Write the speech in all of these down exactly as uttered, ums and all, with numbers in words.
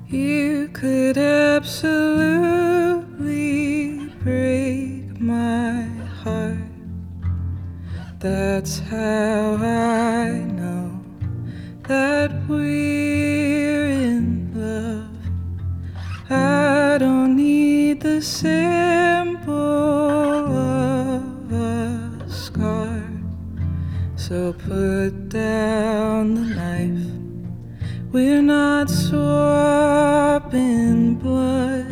You could absolutely break my heart. That's how I know that we're in love. I don't need the symbol of a scar, so put down the knife. We're not swapping blood.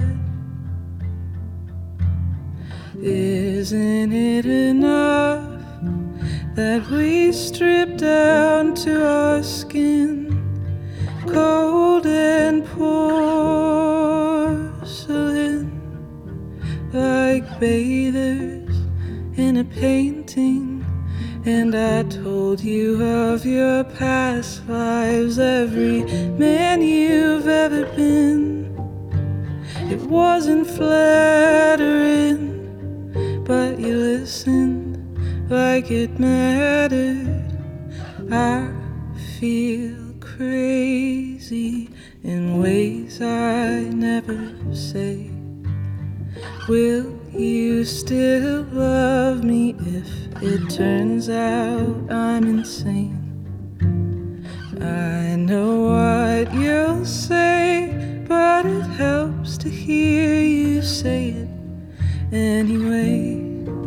Isn't it enough that we strip down to our skin, cold and porcelain, like bathers in a painting? And I told you of your past lives, every man you've ever been. It wasn't flattering, but you listened like it mattered. I feel crazy in ways I never say. Will you still love me if it turns out I'm insane? I know what you'll say, but it helps to hear you say it anyway.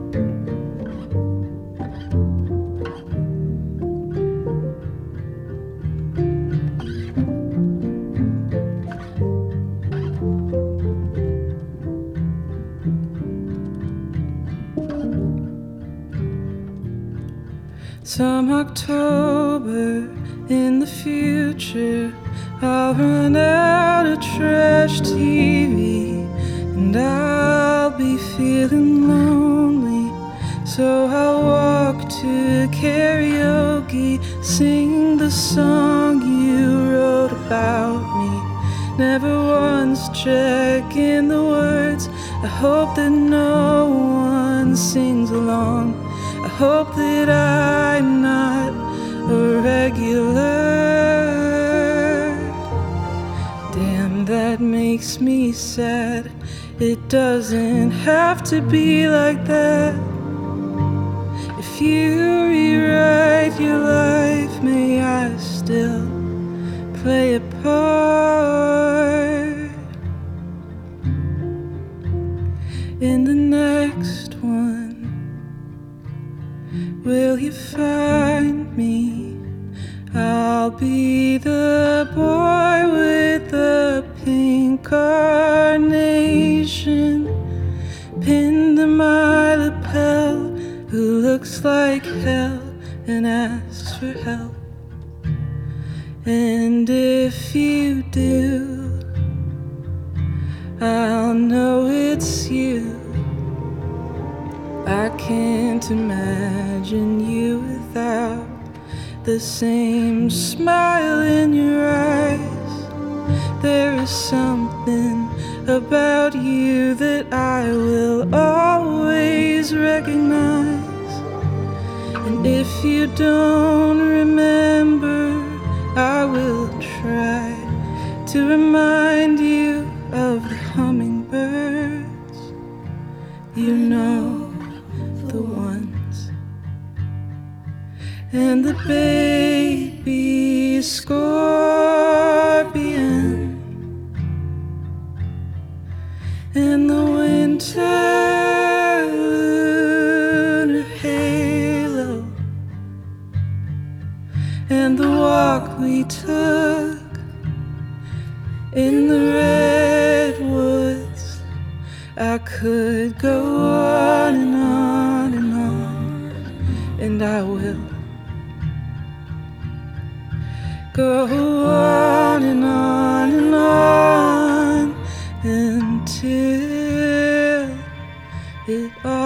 Some October in the future, I'll run out of trash T V, and I'll be feeling lonely. So I'll walk to karaoke, sing the song you wrote about me, never once checking the words. I hope that no one sings along. I hope that I'm not a regular. Damn, that makes me sad. It doesn't have to be like that. If you rewrite your life, may I still play a part in the next one. Will you find me? I'll be the boy with the pink carnation pinned to my lapel, who looks like hell and asks for help. And if you do, I'll know it's you. I can't imagine you without the same smile in your eyes. There is something about you that I will always recognize. And if you don't remember, I will try to remind you of the hummingbirds. You know, the ones, and the baby scorpion, and the winter lunar halo, and the walk we took in the redwoods. I could go on and on and on, and I will go on and on and on until it all